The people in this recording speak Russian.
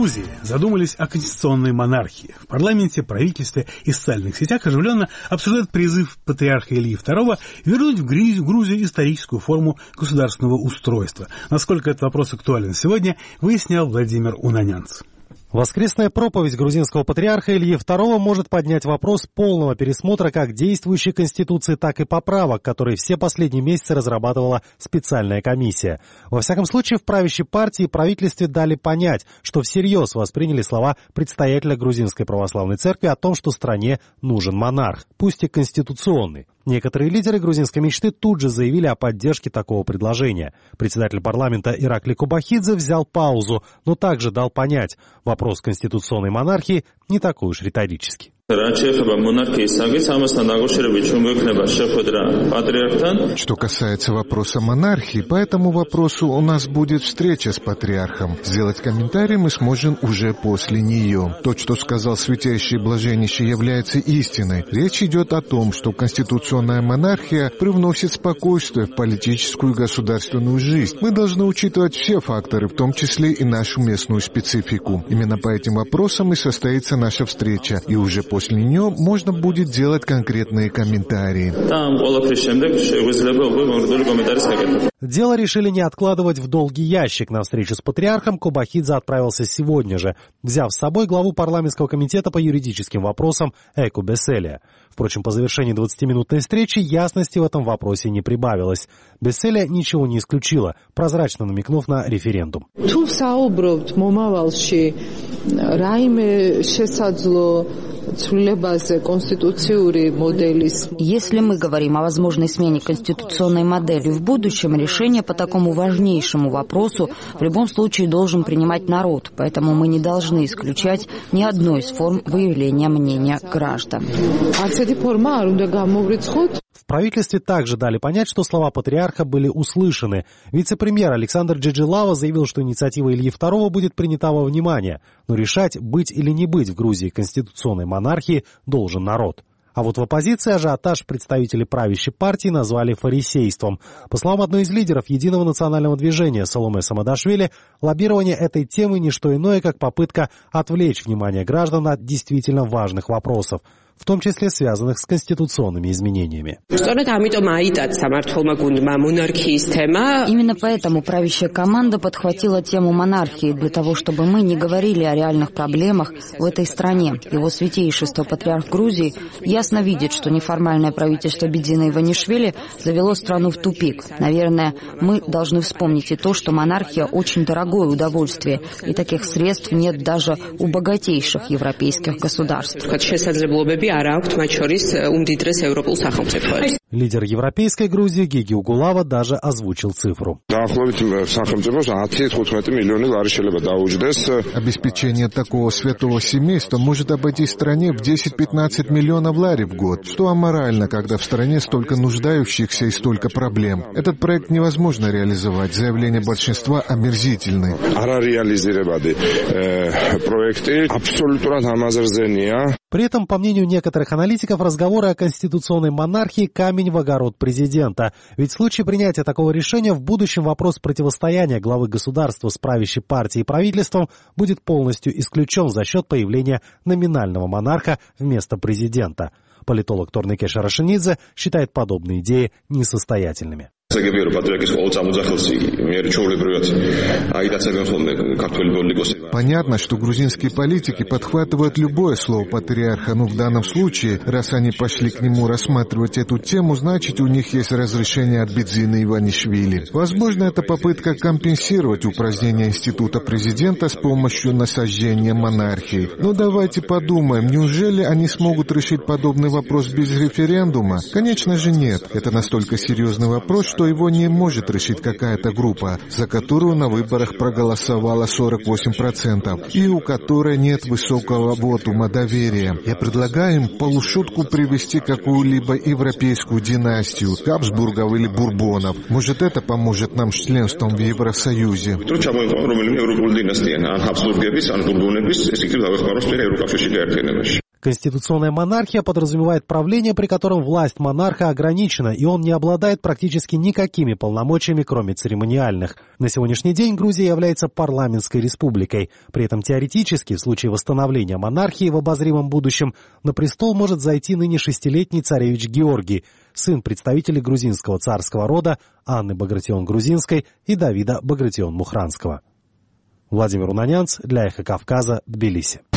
Грузии задумались о конституционной монархии. В парламенте, правительстве и социальных сетях оживленно обсуждают призыв патриарха Ильи II вернуть в Грузию историческую форму государственного устройства. Насколько этот вопрос актуален сегодня, выяснял Владимир Унанянц. Воскресная проповедь грузинского патриарха Ильи II может поднять вопрос полного пересмотра как действующей Конституции, так и поправок, которые все последние месяцы разрабатывала специальная комиссия. Во всяком случае, в правящей партии и правительстве дали понять, что всерьез восприняли слова предстоятеля Грузинской православной церкви о том, что стране нужен монарх, пусть и конституционный. Некоторые лидеры грузинской мечты тут же заявили о поддержке такого предложения. Председатель парламента Ираклий Кубахидзе взял паузу, но также дал понять, вопрос конституционной монархии не такой уж риторический. Что касается вопроса монархии, по этому вопросу у нас будет встреча с патриархом. Сделать комментарий мы сможем уже после нее. То, что сказал святейший блаженнейший, является истиной. Речь идет о том, что конституционная монархия привносит спокойствие в политическую и государственную жизнь. Мы должны учитывать все факторы, в том числе и нашу местную специфику. Именно по этим вопросам и состоится наша встреча, и уже после нее можно будет делать конкретные комментарии. Дело решили не откладывать в долгий ящик. На встречу с патриархом Кубахидзе отправился сегодня же, взяв с собой главу парламентского комитета по юридическим вопросам Эйку Беселия. Впрочем, по завершении 20-минутной встречи ясности в этом вопросе не прибавилось. Беселия ничего не исключила, прозрачно намекнув на референдум. Если мы говорим о возможной смене конституционной модели в будущем, решение по такому важнейшему вопросу в любом случае должен принимать народ, поэтому мы не должны исключать ни одной из форм выявления мнения граждан. В правительстве также дали понять, что слова патриарха были услышаны. Вице-премьер Александр Джиджилава заявил, что инициатива Ильи II будет принята во внимание, но решать, быть или не быть в Грузии конституционной монархии, должен народ. А вот в оппозиции ажиотаж представители правящей партии назвали фарисейством. По словам одной из лидеров Единого национального движения Саломе Самадашвили, лоббирование этой темы не что иное, как попытка отвлечь внимание граждан от действительно важных вопросов, в том числе связанных с конституционными изменениями. Именно поэтому правящая команда подхватила тему монархии, для того, чтобы мы не говорили о реальных проблемах в этой стране. Его святейшество патриарх Грузии ясно видит, что неформальное правительство Бедзина Иванишвили завело страну в тупик. Наверное, мы должны вспомнить и то, что монархия очень дорогое удовольствие, и таких средств нет даже у богатейших европейских государств. Лидер европейской Грузии Гиги Угулава даже озвучил цифру. Обеспечение такого святого семейства может обойтись стране в 10-15 миллионов лари в год, что аморально, когда в стране столько нуждающихся и столько проблем. Этот проект невозможно реализовать. Заявления большинства омерзительны. При этом, по мнению некоторых аналитиков, разговоры о конституционной монархии – камень в огород президента. Ведь в случае принятия такого решения в будущем вопрос противостояния главы государства с правящей партией и правительством будет полностью исключен за счет появления номинального монарха вместо президента. Политолог Торнике Шарашинидзе считает подобные идеи несостоятельными. Понятно, что грузинские политики подхватывают любое слово патриарха, но в данном случае, раз они пошли к нему рассматривать эту тему, значит, у них есть разрешение от Бедзина Иванишвили. Возможно, это попытка компенсировать упразднение института президента с помощью насаждения монархии. Но давайте подумаем, неужели они смогут решить подобный вопрос без референдума? Конечно же нет. Это настолько серьезный вопрос, что его не может решить какая-то группа, за которую на выборах проголосовало 48%, и у которой нет высокого вотума доверия. Я предлагаю им полушутку привести какую-либо европейскую династию, Габсбургов или Бурбонов. Может, это поможет нам с членством в Евросоюзе. Конституционная монархия подразумевает правление, при котором власть монарха ограничена, и он не обладает практически никакими полномочиями, кроме церемониальных. На сегодняшний день Грузия является парламентской республикой. При этом теоретически, в случае восстановления монархии в обозримом будущем, на престол может зайти ныне 6-летний царевич Георгий, сын представителей грузинского царского рода Анны Багратион-Грузинской и Давида Багратион-Мухранского. Владимир Унанянц для «Эхо Кавказа», Тбилиси.